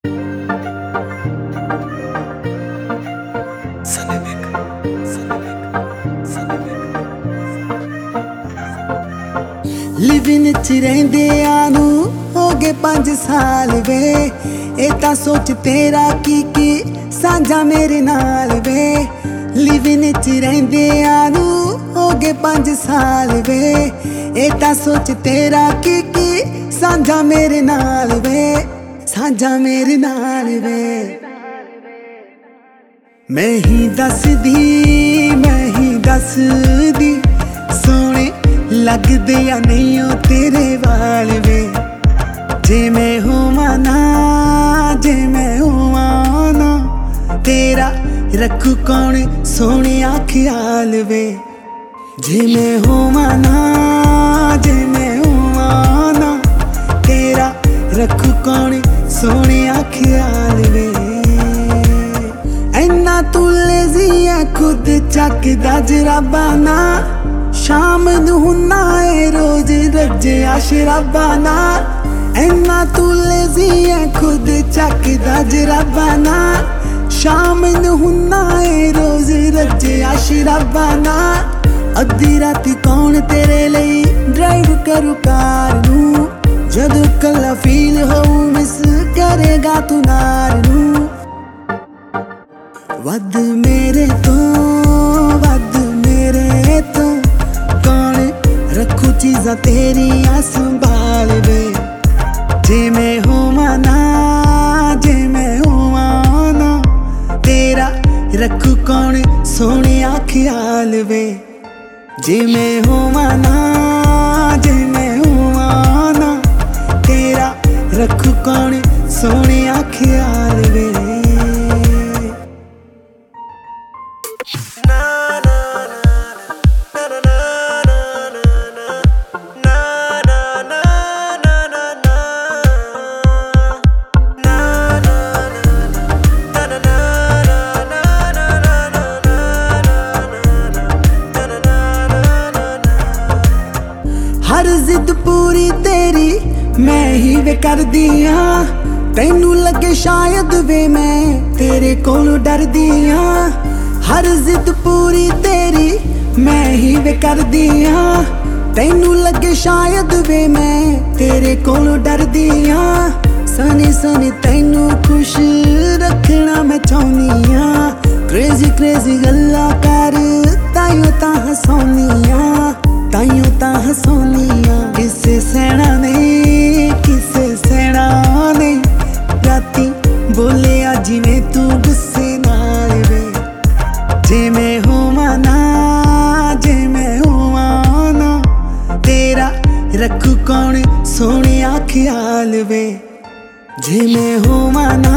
Living च रहिंदियां नूं हो गए 5 साल वे ए तां सोच तेरा की सांझा मेरे नाल वे। लिविंग च रहिंदियां नूं हो गए 5 साल वे ए तां सोच तेरा की सांझा मेरे नाल वे, सांझा मेरे नाल वे। मैं ही दसदी सोने लगदे या नहीं हो तेरे वाल वे। जे मैं होवां ना, जे मैं होवां ना, तेरा रखू कौन सोने ख्याल वे। जे मैं होवां ना, जे मैं होवां ना, तेरा रखू कौन सोने ख्याल वे। इन्ना तू लेज़ी है खुद चकदा जराबाना, शाम नूं हुन्ना ए रोज रज्जिया शराबाना। इन्ना तू लेज़ी है खुद चकदा जराबाना, शाम नूं हुन्ना ए रोज रज्जिया शराबाना। अद्धी राती कौन तेरे लई ड्राइव करू कार नूं, जदों कल्ला फील होऊं मिस करेगा तू नार नूं। वध मेरे तो कौन रखू चीज़ां तेरियां संभाल वे। जे मैं होवां ना, जे मैं होवां ना, तेरा रखू कौन सोने ख्याल वे। जे मैं होवां ना, जे मैं होवां ना, तेरा रखू कौन सोने ख्याल वे। हर जिद पूरी तेरी मैं ही वे कर दिया, तैनू लगे शायद वे मैं तेरे कोलों डर दिया। हर जिद पूरी तेरी मैं ही वे कर दिया, तैनू लगे शायद वे मैं तेरे कोलों डर दिया। सनी सनी तैनू खुश रखना मैं चाहनिया, क्रेजी क्रेजी गल्ला कर ताइयों तां हसाउनिया, ताइयों तां हसाउनिया। किसे सैना नहीं, किसे सैना नहीं, राती बोलिया जिवें तू गुस्से नाल वे। जे मैं होवां ना, जे मैं होवां ना, तेरा रखू कौन सोने ख्याल वे। जे मैं होवां ना,